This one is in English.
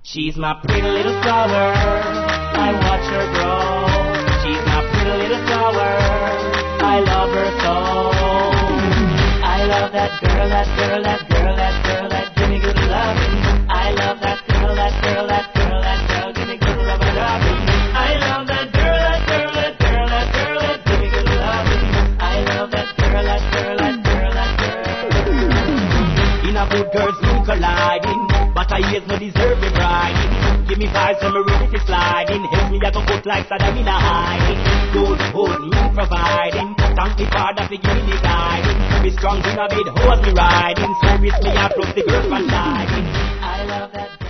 She's my pretty little flower, I watch her grow. She's my pretty little flower, I love her so. I love that girl, that girl, that girl, that girl, that give me good loving. I love that girl, that girl, that girl, that girl, give me good loving. I love that girl, that girl, that girl, that girl, that give me good loving. I love that girl, that girl, that girl, that girl. In a good girls who colliding, but I years no deserve me riding. Give me vibes when me ready to sliding. Help me I go put like Saddam in a hiding. Good hold me providing. Thank me Father for giving me guiding. Be strong in a bed, hold me riding. Service me I plus the girls from sliding. I love that.